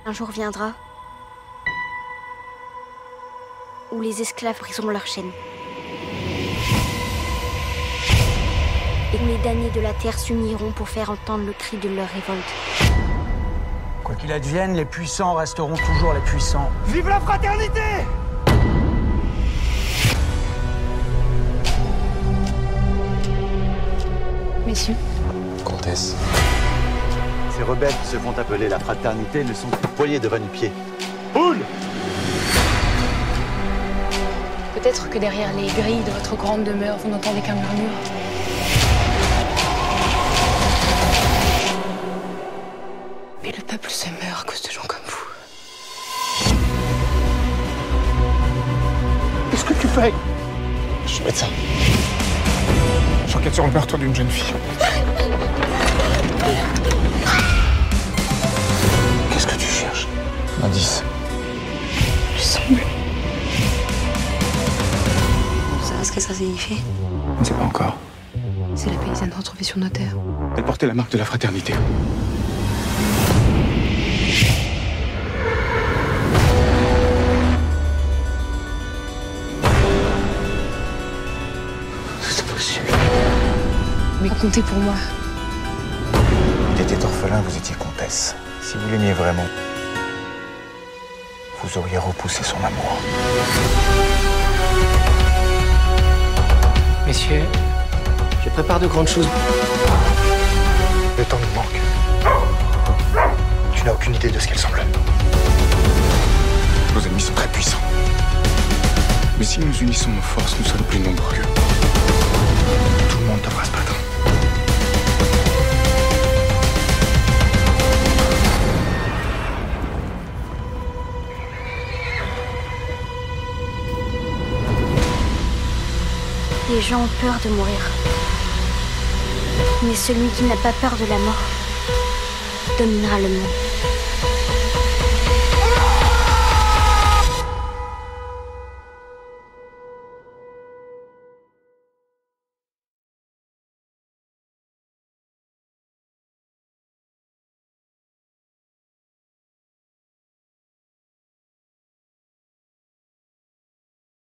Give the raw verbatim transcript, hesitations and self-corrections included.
Un jour viendra où les esclaves briseront leurs chaînes. Et où les damnés de la terre s'uniront pour faire entendre le cri de leur révolte. Quoi qu'il advienne, les puissants resteront toujours les puissants. Vive la fraternité! Messieurs. Comtesse. Ces rebelles qui se font appeler la fraternité ne sont que poignets de va-nu-pieds. Boule! Peut-être que derrière les grilles de votre grande demeure, vous n'entendez qu'un murmure. Mais le peuple se meurt à cause de gens comme vous. Qu'est-ce que tu fais? Je suis médecin. J'enquête sur le meurtre d'une jeune fille. Qu'est-ce que tu cherches? Indice. Le sang bleu. Vous savez ce que ça signifie? On ne sait pas encore. C'est la paysanne retrouvée sur nos terres. Elle portait la marque de la fraternité. C'est possible. Mais comptez pour moi. Il était orphelin, vous étiez comtesse. Si vous l'aimiez vraiment, vous auriez repoussé son amour. Messieurs, je prépare de grandes choses. Le temps nous manque. Tu n'as aucune idée de ce qu'elle semble. Nos ennemis sont très puissants. Mais si nous unissons nos forces, nous sommes plus nombreux qu'eux. Tout le monde devra se battre. Les gens ont peur de mourir. Mais celui qui n'a pas peur de la mort dominera le monde.